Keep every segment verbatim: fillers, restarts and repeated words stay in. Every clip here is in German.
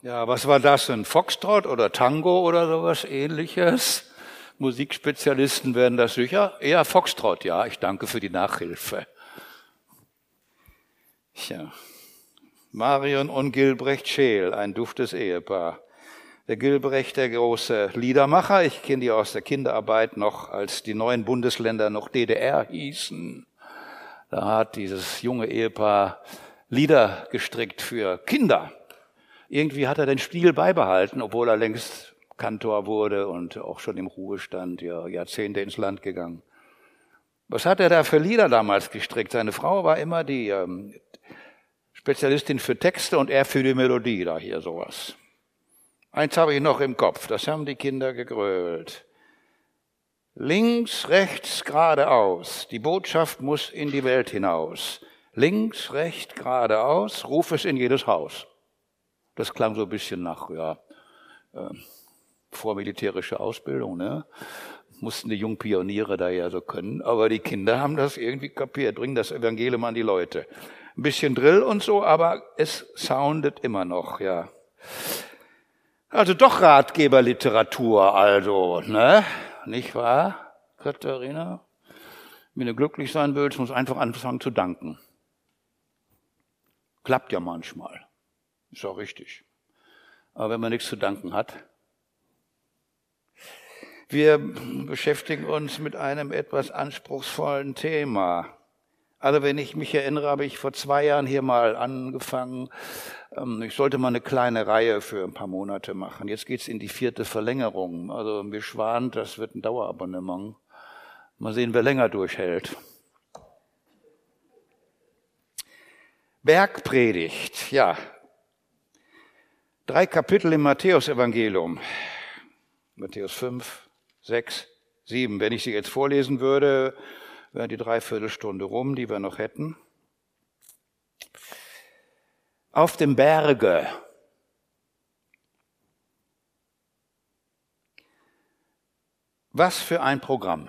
Ja, was war das? Ein Foxtrot oder Tango oder sowas Ähnliches? Musikspezialisten werden das sicher. Eher Foxtrot, ja. Ich danke für die Nachhilfe. Tja. Marion und Gilbrecht Scheel, ein duftes Ehepaar. Der Gilbrecht, der große Liedermacher. Ich kenne die aus der Kinderarbeit noch, als die neuen Bundesländer noch D D R hießen. Da hat dieses junge Ehepaar Lieder gestrickt für Kinder. Irgendwie hat er den Stil beibehalten, obwohl er längst Kantor wurde und auch schon im Ruhestand, ja, Jahrzehnte ins Land gegangen. Was hat er da für Lieder damals gestrickt? Seine Frau war immer die ähm, Spezialistin für Texte und er für die Melodie, da hier sowas. Eins habe ich noch im Kopf, das haben die Kinder gegrölt. Links, rechts, geradeaus, die Botschaft muss in die Welt hinaus. Links, rechts, geradeaus, ruf es in jedes Haus. Das klang so ein bisschen nach, ja, äh, vormilitärische Ausbildung, ne? Mussten die jungen Pioniere da ja so können. Aber die Kinder haben das irgendwie kapiert, bringen das Evangelium an die Leute. Ein bisschen Drill und so, aber es soundet immer noch, ja. Also doch Ratgeberliteratur, also, ne? Nicht wahr, Katharina? Wenn du glücklich sein willst, musst du einfach anfangen zu danken. Klappt ja manchmal. Ist auch richtig. Aber wenn man nichts zu danken hat. Wir beschäftigen uns mit einem etwas anspruchsvollen Thema. Also wenn ich mich erinnere, habe ich vor zwei Jahren hier mal angefangen. Ich sollte mal eine kleine Reihe für ein paar Monate machen. Jetzt geht's in die vierte Verlängerung. Also mir schwant, das wird ein Dauerabonnement. Mal sehen, wer länger durchhält. Bergpredigt, ja. Drei Kapitel im Matthäus-Evangelium. Matthäus fünf, sechs, sieben. Wenn ich sie jetzt vorlesen würde, wäre die Dreiviertelstunde rum, die wir noch hätten. Auf dem Berge. Was für ein Programm.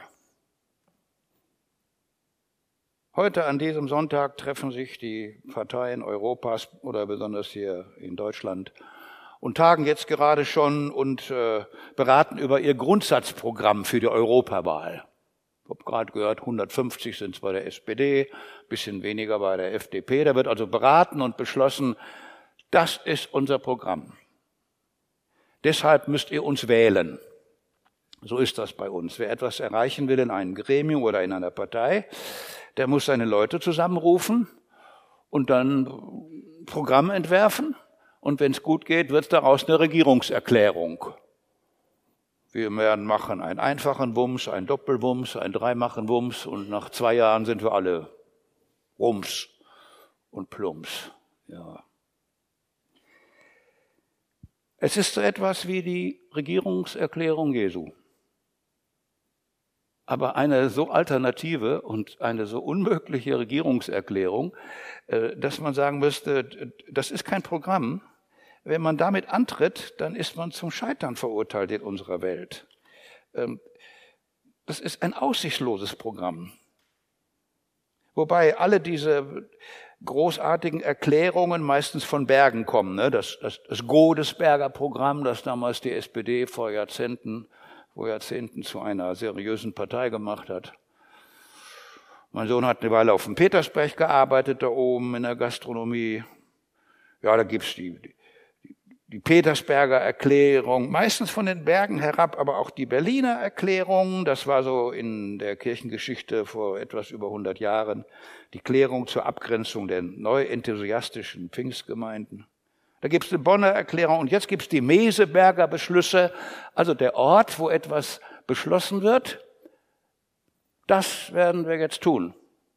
Heute an diesem Sonntag treffen sich die Parteien Europas oder besonders hier in Deutschland und tagen jetzt gerade schon und äh, beraten über ihr Grundsatzprogramm für die Europawahl. Ich habe gerade gehört, hundertfünfzig sind es bei der S P D, bisschen weniger bei der F D P. Da wird also beraten und beschlossen, das ist unser Programm. Deshalb müsst ihr uns wählen. So ist das bei uns. Wer etwas erreichen will in einem Gremium oder in einer Partei, der muss seine Leute zusammenrufen und dann Programm entwerfen. Und wenn es gut geht, wird daraus eine Regierungserklärung. Wir werden machen einen einfachen Wumms, einen Doppelwumms, einen dreimachen Wumms und nach zwei Jahren sind wir alle Rums und Plumps. Ja. Es ist so etwas wie die Regierungserklärung Jesu. Aber eine so alternative und eine so unmögliche Regierungserklärung, dass man sagen müsste, das ist kein Programm. Wenn man damit antritt, dann ist man zum Scheitern verurteilt in unserer Welt. Das ist ein aussichtsloses Programm. Wobei alle diese großartigen Erklärungen meistens von Bergen kommen. Das, das, das Godesberger Programm, das damals die S P D vor Jahrzehnten, vor Jahrzehnten zu einer seriösen Partei gemacht hat. Mein Sohn hat eine Weile auf dem Petersberg gearbeitet, da oben in der Gastronomie. Ja, da gibt's die, die Die Petersberger Erklärung, meistens von den Bergen herab, aber auch die Berliner Erklärung, das war so in der Kirchengeschichte vor etwas über hundert Jahren, die Klärung zur Abgrenzung der neu enthusiastischen Pfingstgemeinden. Da gibt's eine Bonner Erklärung und jetzt gibt's die Meseberger Beschlüsse, also der Ort, wo etwas beschlossen wird. Das werden wir jetzt tun.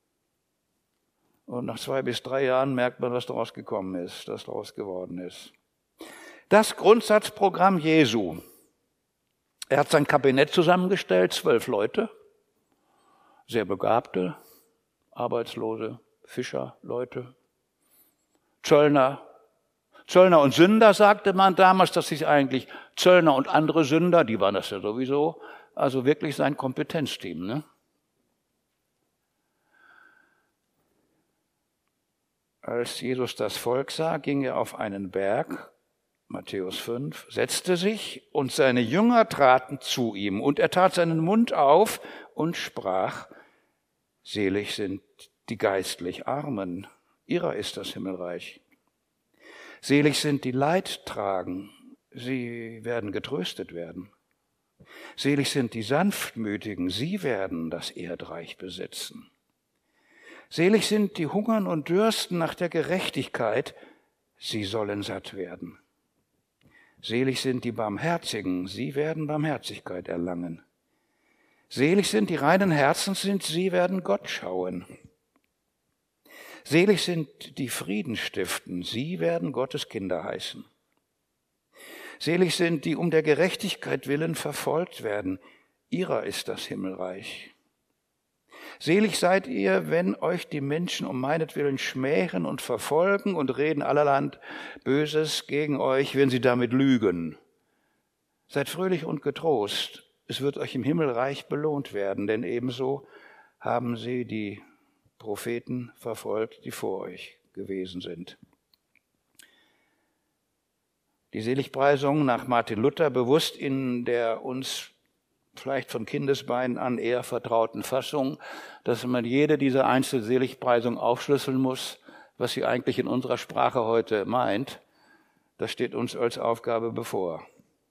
Und nach zwei bis drei Jahren merkt man, was daraus gekommen ist, was daraus geworden ist. Das Grundsatzprogramm Jesu. Er hat sein Kabinett zusammengestellt, zwölf Leute, sehr begabte, arbeitslose Fischerleute, Zöllner. Zöllner und Sünder, sagte man damals, dass sich eigentlich Zöllner und andere Sünder, die waren das ja sowieso, also wirklich sein Kompetenzteam, ne? Als Jesus das Volk sah, ging er auf einen Berg Matthäus fünf, setzte sich und seine Jünger traten zu ihm und er tat seinen Mund auf und sprach, selig sind die geistlich Armen, ihrer ist das Himmelreich. Selig sind die Leid tragen, sie werden getröstet werden. Selig sind die Sanftmütigen, sie werden das Erdreich besitzen. Selig sind die hungern und dürsten nach der Gerechtigkeit, sie sollen satt werden. Selig sind die Barmherzigen, sie werden Barmherzigkeit erlangen. Selig sind die reinen Herzens sind, sie werden Gott schauen. Selig sind die Frieden stiften, sie werden Gottes Kinder heißen. Selig sind die um der Gerechtigkeit willen verfolgt werden, ihrer ist das Himmelreich. Selig seid ihr, wenn euch die Menschen um meinetwillen schmähen und verfolgen und reden allerland Böses gegen euch, wenn sie damit lügen. Seid fröhlich und getrost, es wird euch im Himmelreich belohnt werden, denn ebenso haben sie die Propheten verfolgt, die vor euch gewesen sind. Die Seligpreisung nach Martin Luther, bewusst in der uns vielleicht von Kindesbeinen an eher vertrauten Fassung, dass man jede dieser Einzelseligpreisungen aufschlüsseln muss, was sie eigentlich in unserer Sprache heute meint. Das steht uns als Aufgabe bevor.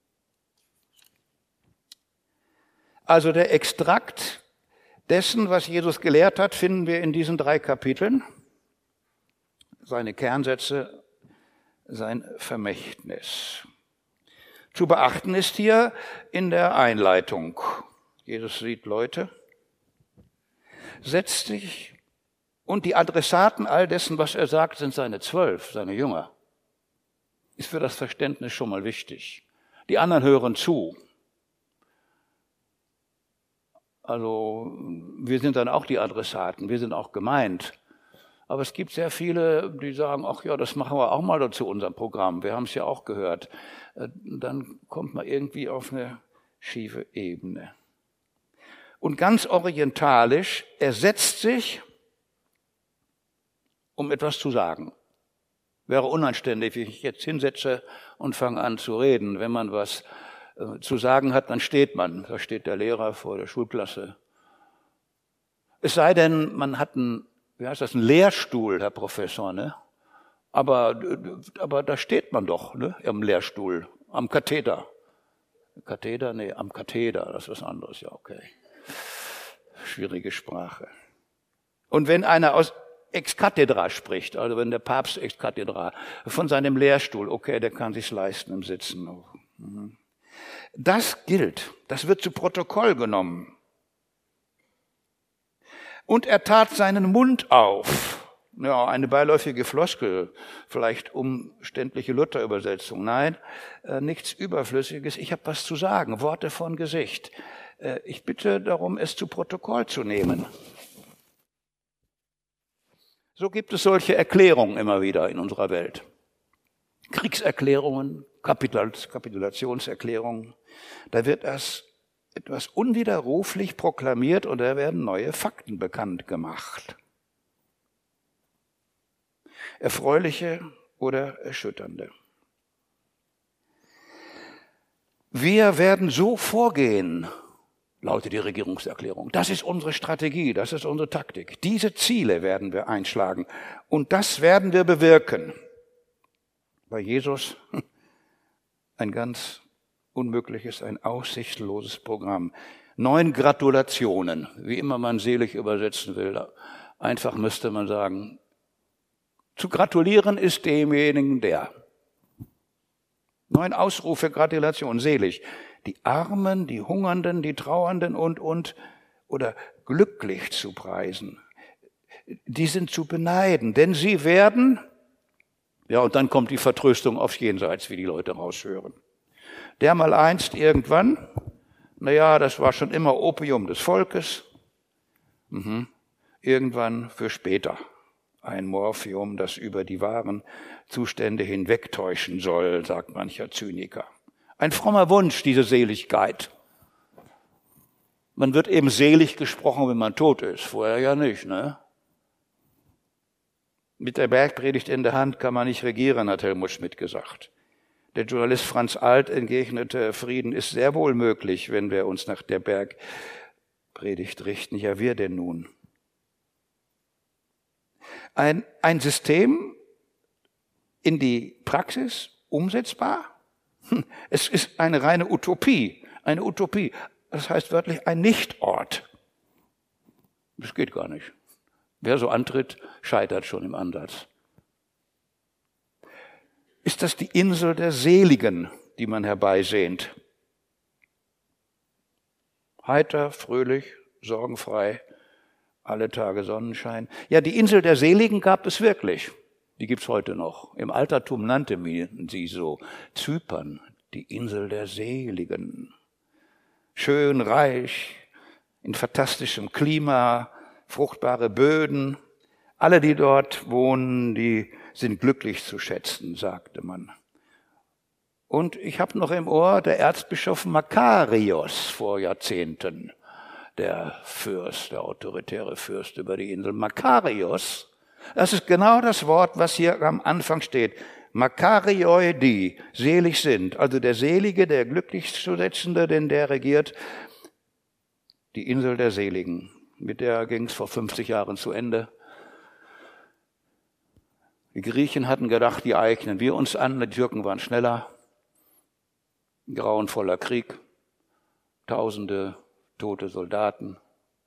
Also der Extrakt dessen, was Jesus gelehrt hat, finden wir in diesen drei Kapiteln. Seine Kernsätze, sein Vermächtnis. Zu beachten ist hier in der Einleitung. Jesus sieht Leute, setzt sich und die Adressaten all dessen, was er sagt, sind seine Zwölf, seine Jünger. Ist für das Verständnis schon mal wichtig. Die anderen hören zu. Also wir sind dann auch die Adressaten, wir sind auch gemeint. Aber es gibt sehr viele, die sagen, ach ja, das machen wir auch mal dazu, unser Programm. Wir haben es ja auch gehört. Dann kommt man irgendwie auf eine schiefe Ebene. Und ganz orientalisch, er setzt sich, um etwas zu sagen. Wäre unanständig, wenn ich mich jetzt hinsetze und fange an zu reden. Wenn man was äh, zu sagen hat, dann steht man. Da steht der Lehrer vor der Schulklasse. Es sei denn, man hat einen, wie heißt das, einen Lehrstuhl, Herr Professor, ne? Aber, aber da steht man doch, ne, am Lehrstuhl, am Katheder. Katheder? Nee, am Katheder, das ist was anderes, ja, okay. Schwierige Sprache. Und wenn einer aus ex cathedra spricht, also wenn der Papst ex cathedra, von seinem Lehrstuhl, okay, der kann sich's leisten im Sitzen. Das gilt, das wird zu Protokoll genommen. Und er tat seinen Mund auf. Ja, eine beiläufige Floskel, vielleicht umständliche Luther-Übersetzung. Nein, äh, nichts Überflüssiges. Ich habe was zu sagen, Worte von Gesicht. Äh, ich bitte darum, es zu Protokoll zu nehmen. So gibt es solche Erklärungen immer wieder in unserer Welt. Kriegserklärungen, Kapitul- Kapitulationserklärungen. Da wird das etwas unwiderruflich proklamiert und da werden neue Fakten bekannt gemacht. Erfreuliche oder erschütternde. Wir werden so vorgehen, lautet die Regierungserklärung. Das ist unsere Strategie, das ist unsere Taktik. Diese Ziele werden wir einschlagen und das werden wir bewirken. Bei Jesus ein ganz unmögliches, ein aussichtsloses Programm. Neun Gratulationen, wie immer man selig übersetzen will. Einfach müsste man sagen, zu gratulieren ist demjenigen der. Neun Ausrufe, Gratulation, selig. Die Armen, die Hungernden, die Trauernden und, und, oder glücklich zu preisen. Die sind zu beneiden, denn sie werden, ja, und dann kommt die Vertröstung aufs Jenseits, wie die Leute raushören. Der mal einst irgendwann, na ja, das war schon immer Opium des Volkes, mhm. Irgendwann für später. Ein Morphium, das über die wahren Zustände hinwegtäuschen soll, sagt mancher Zyniker. Ein frommer Wunsch, diese Seligkeit. Man wird eben selig gesprochen, wenn man tot ist, vorher ja nicht, ne? Mit der Bergpredigt in der Hand kann man nicht regieren, hat Helmut Schmidt gesagt. Der Journalist Franz Alt entgegnete, Frieden ist sehr wohl möglich, wenn wir uns nach der Bergpredigt richten. Ja, wir denn nun? Ein, ein System in die Praxis umsetzbar? Es ist eine reine Utopie, eine Utopie. Das heißt wörtlich ein Nichtort. Das geht gar nicht. Wer so antritt, scheitert schon im Ansatz. Ist das die Insel der Seligen, die man herbeisehnt? Heiter, fröhlich, sorgenfrei, alle Tage Sonnenschein. Ja, die Insel der Seligen gab es wirklich. Die gibt's heute noch. Im Altertum nannte man sie so. Zypern, die Insel der Seligen. Schön, reich, in fantastischem Klima, fruchtbare Böden. Alle, die dort wohnen, die sind glücklich zu schätzen, sagte man. Und ich habe noch im Ohr, der Erzbischof Makarios vor Jahrzehnten, der Fürst, der autoritäre Fürst über die Insel. Makarios, das ist genau das Wort, was hier am Anfang steht. Makarioi, die selig sind. Also der Selige, der Glücklichzusetzende, denn der regiert die Insel der Seligen. Mit der ging es vor fünfzig Jahren zu Ende. Die Griechen hatten gedacht, die eignen wir uns an, die Türken waren schneller. Grauenvoller Krieg, tausende tote Soldaten,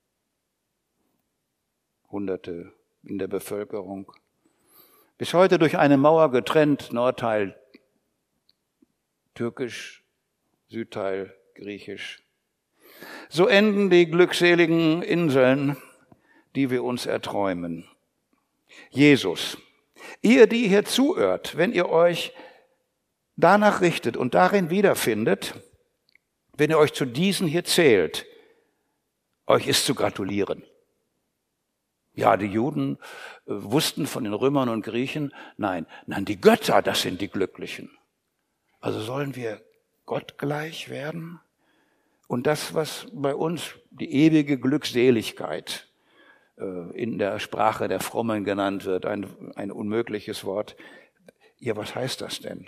Hunderte in der Bevölkerung. Bis heute durch eine Mauer getrennt, Nordteil türkisch, Südteil griechisch. So enden die glückseligen Inseln, die wir uns erträumen. Jesus, ihr, die hier zuhört, wenn ihr euch danach richtet und darin wiederfindet, wenn ihr euch zu diesen hier zählt, euch ist zu gratulieren. Ja, die Juden äh, wussten von den Römern und Griechen, nein, nein, die Götter, das sind die Glücklichen. Also sollen wir Gott gleich werden? Und das, was bei uns die ewige Glückseligkeit äh, in der Sprache der Frommen genannt wird, ein, ein unmögliches Wort. Ja, was heißt das denn?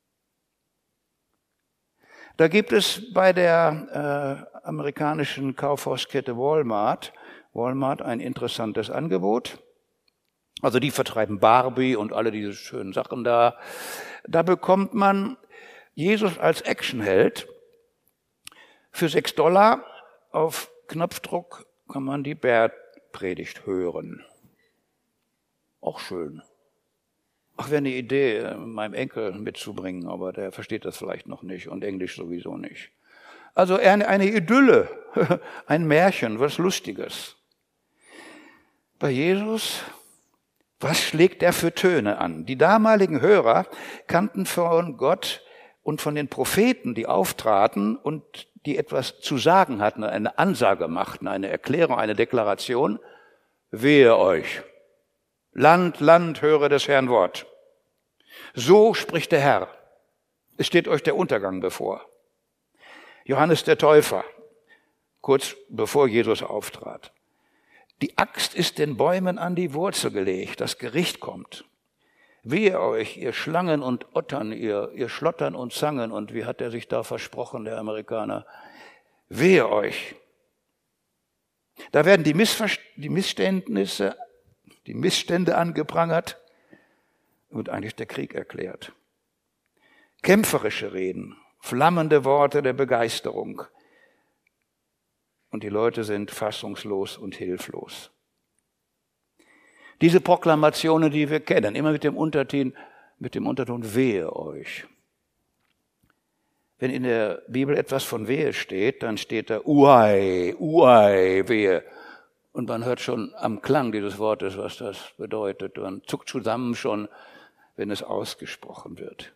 Da gibt es bei der äh, amerikanischen Kaufhauskette Walmart, Walmart ein interessantes Angebot. Also die vertreiben Barbie und alle diese schönen Sachen da. Da bekommt man Jesus als Actionheld. Für sechs Dollar auf Knopfdruck kann man die Bergpredigt hören. Auch schön. Ach, wäre eine Idee, meinem Enkel mitzubringen, aber der versteht das vielleicht noch nicht und Englisch sowieso nicht. Also eine, eine Idylle, ein Märchen, was Lustiges. Bei Jesus, was schlägt er für Töne an? Die damaligen Hörer kannten von Gott und von den Propheten, die auftraten und die etwas zu sagen hatten, eine Ansage machten, eine Erklärung, eine Deklaration. Wehe euch! Land, Land, höre des Herrn Wort. So spricht der Herr. Es steht euch der Untergang bevor. Johannes der Täufer, kurz bevor Jesus auftrat. Die Axt ist den Bäumen an die Wurzel gelegt, das Gericht kommt. Wehe euch, ihr Schlangen und Ottern, ihr, ihr Schlottern und Zangen. Und wie hat er sich da versprochen, der Amerikaner? Wehe euch. Da werden die, Missver- die Missständnisse, die Missstände angeprangert und eigentlich der Krieg erklärt. Kämpferische Reden, flammende Worte der Begeisterung. Und die Leute sind fassungslos und hilflos. Diese Proklamationen, die wir kennen, immer mit dem Unterton, mit dem Unterton wehe euch. Wenn in der Bibel etwas von Wehe steht, dann steht da Uai, Uai, Wehe. Und man hört schon am Klang dieses Wortes, was das bedeutet. Man zuckt zusammen schon, wenn es ausgesprochen wird.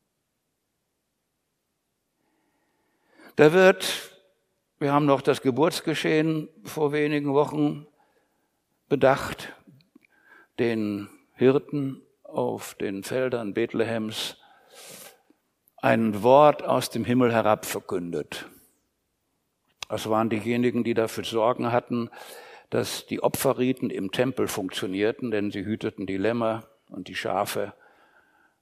Da wird, wir haben noch das Geburtsgeschehen vor wenigen Wochen bedacht, den Hirten auf den Feldern Bethlehems ein Wort aus dem Himmel herab verkündet. Das waren diejenigen, die dafür Sorgen hatten, dass die Opferriten im Tempel funktionierten, denn sie hüteten die Lämmer und die Schafe,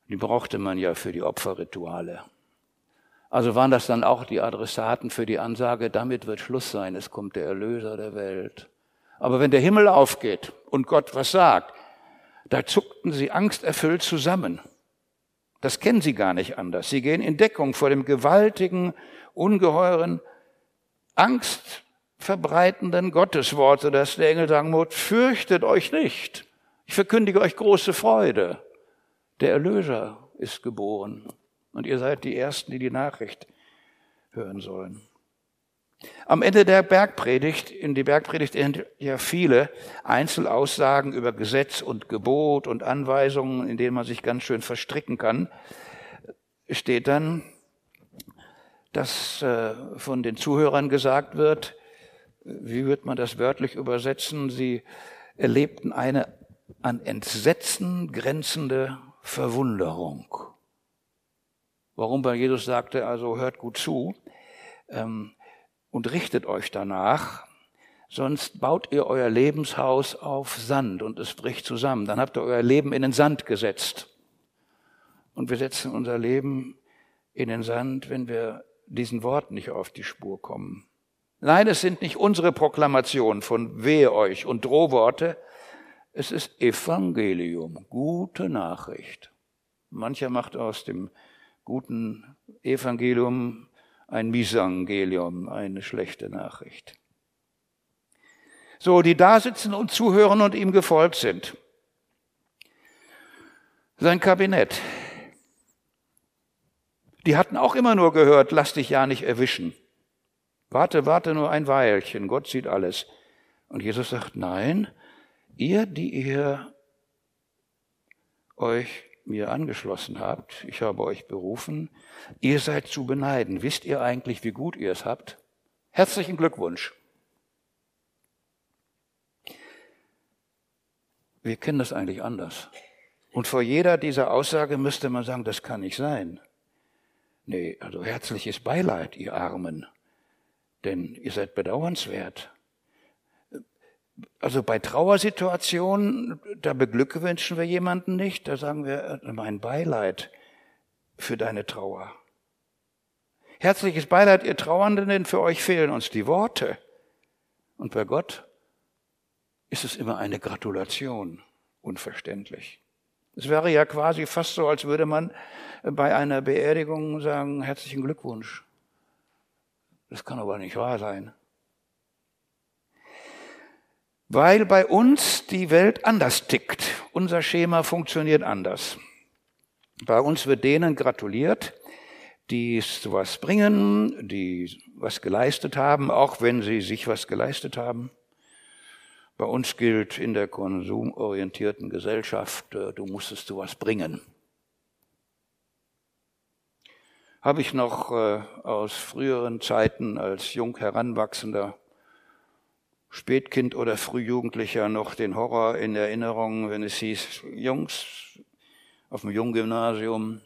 Die brauchte man ja für die Opferrituale. Also waren das dann auch die Adressaten für die Ansage, damit wird Schluss sein, es kommt der Erlöser der Welt. Aber wenn der Himmel aufgeht und Gott was sagt, da zuckten sie angsterfüllt zusammen. Das kennen sie gar nicht anders. Sie gehen in Deckung vor dem gewaltigen, ungeheuren, angstverbreitenden Gotteswort, sodass der Engel sagen muss, fürchtet euch nicht. Ich verkündige euch große Freude. Der Erlöser ist geboren. Und ihr seid die Ersten, die die Nachricht hören sollen. Am Ende der Bergpredigt, in die Bergpredigt enthält ja viele Einzelaussagen über Gesetz und Gebot und Anweisungen, in denen man sich ganz schön verstricken kann, steht dann, dass äh, von den Zuhörern gesagt wird, wie wird man das wörtlich übersetzen? Sie erlebten eine an Entsetzen grenzende Verwunderung. Warum? Weil Jesus sagte, also hört gut zu ähm, und richtet euch danach, sonst baut ihr euer Lebenshaus auf Sand und es bricht zusammen. Dann habt ihr euer Leben in den Sand gesetzt. Und wir setzen unser Leben in den Sand, wenn wir diesen Worten nicht auf die Spur kommen. Nein, es sind nicht unsere Proklamationen von Wehe euch und Drohworte, es ist Evangelium, gute Nachricht. Mancher macht aus dem guten Evangelium ein Misangelium, eine schlechte Nachricht. So, die da sitzen und zuhören und ihm gefolgt sind. Sein Kabinett. Die hatten auch immer nur gehört, lass dich ja nicht erwischen. Warte, warte nur ein Weilchen, Gott sieht alles. Und Jesus sagt, nein, ihr, die ihr euch mir angeschlossen habt, ich habe euch berufen, ihr seid zu beneiden. Wisst ihr eigentlich, wie gut ihr es habt? Herzlichen Glückwunsch. Wir kennen das eigentlich anders. Und vor jeder dieser Aussage müsste man sagen, das kann nicht sein. Nee, also herzliches Beileid, ihr Armen, denn ihr seid bedauernswert. Also bei Trauersituationen, da beglückwünschen wir jemanden nicht, da sagen wir, mein Beileid für deine Trauer. Herzliches Beileid, ihr Trauernden, denn für euch fehlen uns die Worte. Und bei Gott ist es immer eine Gratulation, unverständlich. Es wäre ja quasi fast so, als würde man bei einer Beerdigung sagen, herzlichen Glückwunsch. Das kann aber nicht wahr sein. Weil bei uns die Welt anders tickt. Unser Schema funktioniert anders. Bei uns wird denen gratuliert, die sowas bringen, die was geleistet haben, auch wenn sie sich was geleistet haben. Bei uns gilt in der konsumorientierten Gesellschaft, du musstest sowas bringen. Habe ich noch äh, aus früheren Zeiten als jung Heranwachsender Spätkind oder Frühjugendlicher noch den Horror in Erinnerung, wenn es hieß, Jungs auf dem Junggymnasium,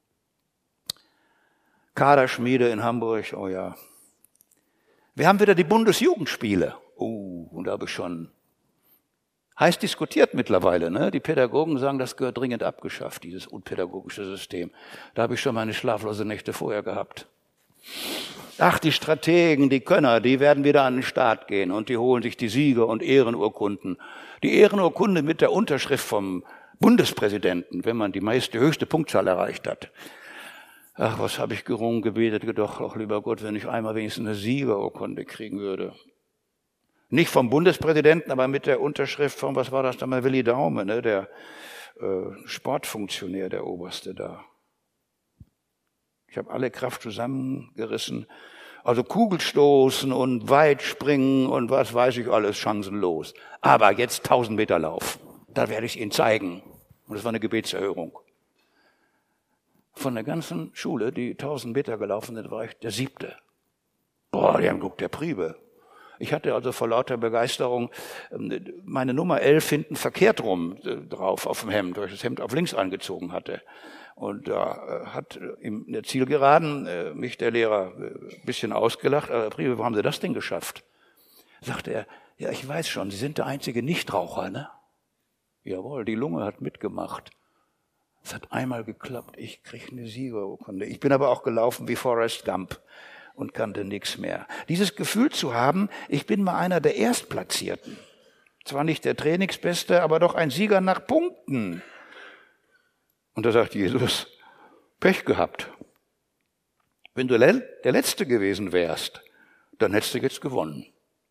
Kaderschmiede in Hamburg, oh ja. Wir haben wieder die Bundesjugendspiele. Oh, und da habe ich schon heiß diskutiert mittlerweile. Ne? Die Pädagogen sagen, das gehört dringend abgeschafft, dieses unpädagogische System. Da habe ich schon meine schlaflose Nächte vorher gehabt. Ach, die Strategen, die Könner, die werden wieder an den Start gehen und die holen sich die Siege und Ehrenurkunden. Die Ehrenurkunde mit der Unterschrift vom Bundespräsidenten, wenn man die meiste, höchste Punktzahl erreicht hat. Ach, was habe ich gerungen, gebetet, gedacht, ach lieber Gott, wenn ich einmal wenigstens eine Siegerurkunde kriegen würde. Nicht vom Bundespräsidenten, aber mit der Unterschrift von, was war das da mal, Willi Daume, ne, der äh, Sportfunktionär, der Oberste da. Ich habe alle Kraft zusammengerissen. Also Kugelstoßen und Weitspringen und was weiß ich alles, chancenlos. Aber jetzt tausend Meter Lauf. Da werde ich Ihnen zeigen. Und das war eine Gebetserhörung. Von der ganzen Schule, die tausend Meter gelaufen sind, war ich der Siebte. Boah, die haben geguckt, der Priebe. Ich hatte also vor lauter Begeisterung meine Nummer elf hinten verkehrt rum drauf auf dem Hemd, weil ich das Hemd auf links angezogen hatte. Und da hat in der Zielgeraden äh, mich der Lehrer ein bisschen ausgelacht. Aber Priebe, wo haben Sie das denn geschafft? Sagte er, ja, ich weiß schon, Sie sind der einzige Nichtraucher, ne? Jawohl, die Lunge hat mitgemacht. Es hat einmal geklappt, ich kriege eine Siegerurkunde. Ich bin aber auch gelaufen wie Forrest Gump und kannte nichts mehr. Dieses Gefühl zu haben, ich bin mal einer der Erstplatzierten. Zwar nicht der Trainingsbeste, aber doch ein Sieger nach Punkten. Und da sagt Jesus, Pech gehabt. Wenn du der Letzte gewesen wärst, dann hättest du jetzt gewonnen.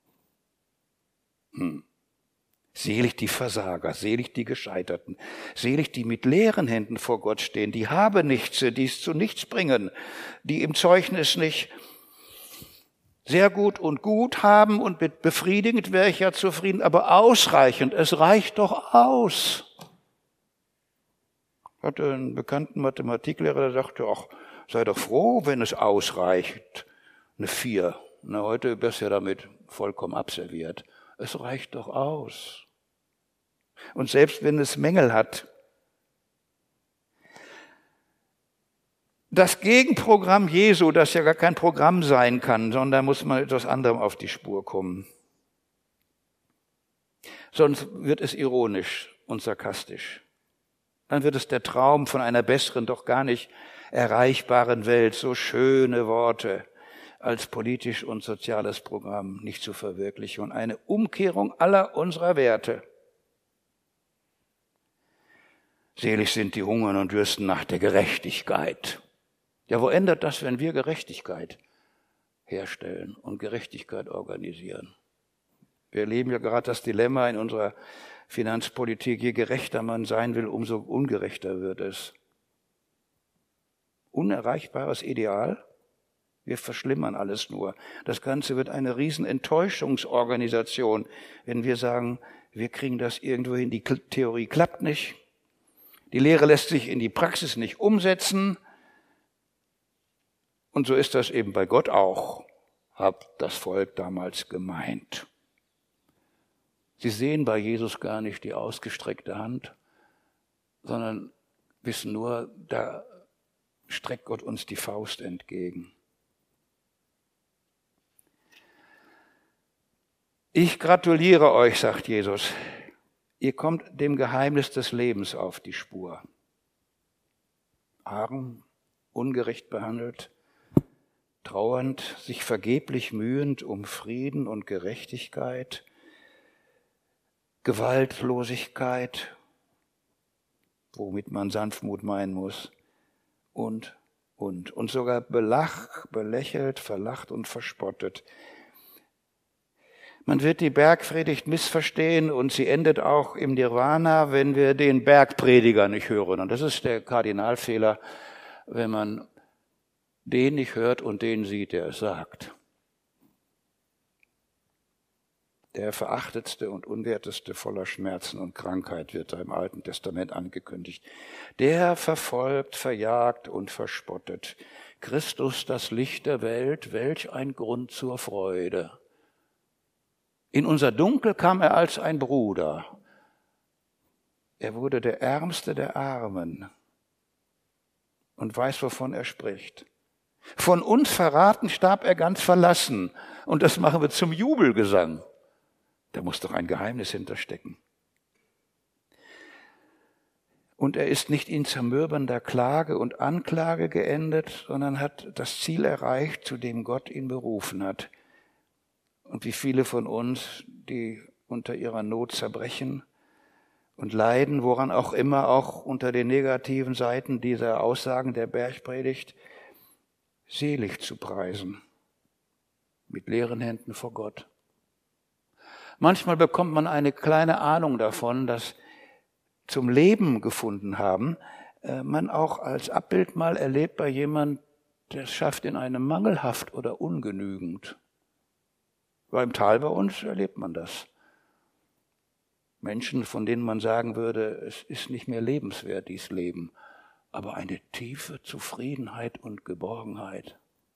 Hm. Selig die Versager, selig die Gescheiterten, selig die mit leeren Händen vor Gott stehen, die haben nichts, die es zu nichts bringen, die im Zeugnis nicht sehr gut und gut haben und mit befriedigend wäre ich ja zufrieden, aber ausreichend, es reicht doch aus. Ich hatte einen bekannten Mathematiklehrer, der sagte, ach, sei doch froh, wenn es ausreicht. Eine Vier. Na, heute bist du ja damit vollkommen abserviert. Es reicht doch aus. Und selbst wenn es Mängel hat, das Gegenprogramm Jesu, das ja gar kein Programm sein kann, sondern muss man etwas anderem auf die Spur kommen. Sonst wird es ironisch und sarkastisch. Dann wird es der Traum von einer besseren, doch gar nicht erreichbaren Welt, so schöne Worte als politisch und soziales Programm nicht zu verwirklichen und eine Umkehrung aller unserer Werte. Selig sind die hungern und dürsten nach der Gerechtigkeit. Ja, wo ändert das, wenn wir Gerechtigkeit herstellen und Gerechtigkeit organisieren? Wir erleben ja gerade das Dilemma in unserer Finanzpolitik, je gerechter man sein will, umso ungerechter wird es. Unerreichbares Ideal, wir verschlimmern alles nur. Das Ganze wird eine riesen Enttäuschungsorganisation, wenn wir sagen, wir kriegen das irgendwo hin, die Theorie klappt nicht, die Lehre lässt sich in die Praxis nicht umsetzen. Und so ist das eben bei Gott auch, hat das Volk damals gemeint. Sie sehen bei Jesus gar nicht die ausgestreckte Hand, sondern wissen nur, da streckt Gott uns die Faust entgegen. Ich gratuliere euch, sagt Jesus. Ihr kommt dem Geheimnis des Lebens auf die Spur. Arm, ungerecht behandelt, trauernd, sich vergeblich mühend um Frieden und Gerechtigkeit, Gewaltlosigkeit, womit man Sanftmut meinen muss, und, und, und sogar belach, belächelt, verlacht und verspottet. Man wird die Bergpredigt missverstehen und sie endet auch im Nirvana, wenn wir den Bergprediger nicht hören. Und das ist der Kardinalfehler, wenn man den nicht hört und den sieht, der es sagt. Der verachtetste und unwerteste voller Schmerzen und Krankheit wird da im Alten Testament angekündigt. Der verfolgt, verjagt und verspottet. Christus, das Licht der Welt, welch ein Grund zur Freude. In unser Dunkel kam er als ein Bruder. Er wurde der Ärmste der Armen und weiß, wovon er spricht. Von uns verraten starb er ganz verlassen. Und das machen wir zum Jubelgesang. Da muss doch ein Geheimnis hinterstecken. Und er ist nicht in zermürbender Klage und Anklage geendet, sondern hat das Ziel erreicht, zu dem Gott ihn berufen hat. Und wie viele von uns, die unter ihrer Not zerbrechen und leiden, woran auch immer, auch unter den negativen Seiten dieser Aussagen der Bergpredigt, selig zu preisen, mit leeren Händen vor Gott. Manchmal bekommt man eine kleine Ahnung davon, dass zum Leben gefunden haben, man auch als Abbild mal erlebt bei jemandem, der es schafft in einem mangelhaft oder ungenügend. Beim Tal bei uns erlebt man das. Menschen, von denen man sagen würde, es ist nicht mehr lebenswert, dieses Leben, aber eine tiefe Zufriedenheit und Geborgenheit.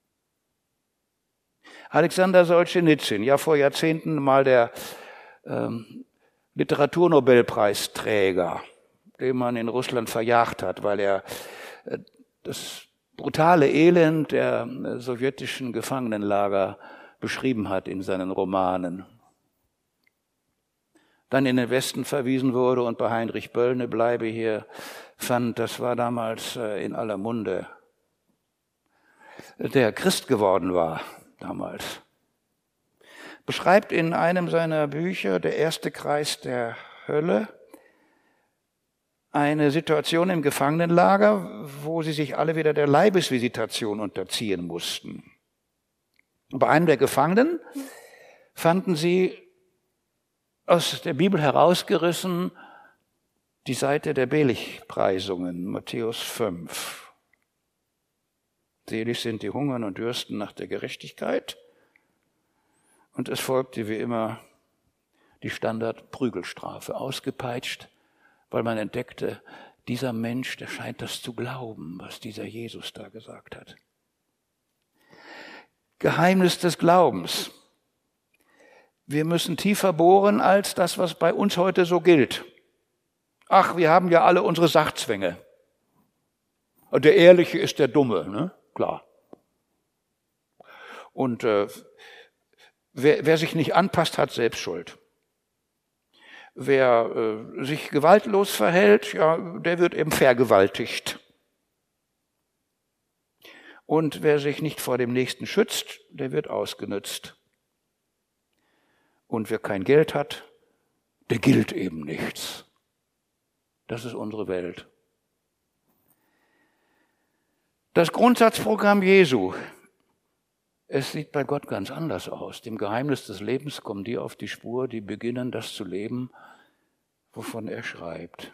Alexander Solzhenitsyn, ja vor Jahrzehnten mal der ähm, Literaturnobelpreisträger, den man in Russland verjagt hat, weil er äh, das brutale Elend der äh, sowjetischen Gefangenenlager beschrieben hat in seinen Romanen. Dann in den Westen verwiesen wurde und bei Heinrich Böllne bleibe hier fand, das war damals in aller Munde, der Christ geworden war damals, beschreibt in einem seiner Bücher, Der erste Kreis der Hölle, eine Situation im Gefangenenlager, wo sie sich alle wieder der Leibesvisitation unterziehen mussten. Bei einem der Gefangenen fanden sie aus der Bibel herausgerissen die Seite der Seligpreisungen, Matthäus fünf. Selig sind die hungern und dürsten nach der Gerechtigkeit. Und es folgte wie immer die Standard-Prügelstrafe, ausgepeitscht, weil man entdeckte, dieser Mensch, der scheint das zu glauben, was dieser Jesus da gesagt hat. Geheimnis des Glaubens. Wir müssen tiefer bohren als das, was bei uns heute so gilt. Ach, wir haben ja alle unsere Sachzwänge. Und der Ehrliche ist der Dumme, ne? Klar. Und äh, wer, wer sich nicht anpasst, hat selbst Schuld. Wer äh, sich gewaltlos verhält, ja, der wird eben vergewaltigt. Und wer sich nicht vor dem Nächsten schützt, der wird ausgenützt. Und wer kein Geld hat, der gilt eben nichts. Das ist unsere Welt. Das Grundsatzprogramm Jesu, es sieht bei Gott ganz anders aus. Dem Geheimnis des Lebens kommen die auf die Spur, die beginnen, das zu leben, wovon er schreibt.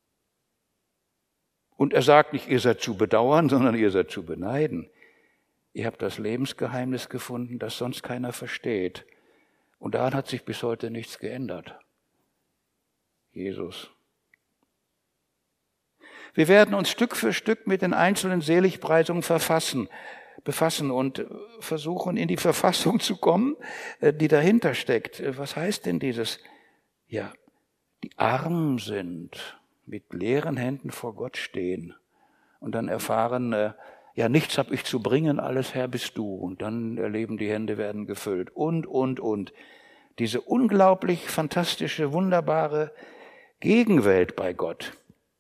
Und er sagt nicht, ihr seid zu bedauern, sondern ihr seid zu beneiden. Ihr habt das Lebensgeheimnis gefunden, das sonst keiner versteht. Und daran hat sich bis heute nichts geändert. Jesus. Wir werden uns Stück für Stück mit den einzelnen Seligpreisungen verfassen, befassen und versuchen, in die Verfassung zu kommen, die dahinter steckt. Was heißt denn dieses? Ja, die arm sind, mit leeren Händen vor Gott stehen und dann erfahren, ja, nichts habe ich zu bringen, alles Herr bist du. Und dann erleben, die Hände werden gefüllt und, und, und. Diese unglaublich fantastische, wunderbare Gegenwelt bei Gott.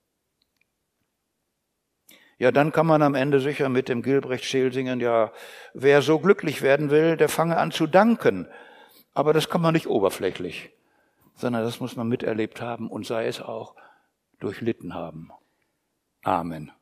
Ja, dann kann man am Ende sicher mit dem Gilbrecht Scheel singen, ja, wer so glücklich werden will, der fange an zu danken. Aber das kann man nicht oberflächlich, sondern das muss man miterlebt haben und sei es auch durchlitten haben. Amen.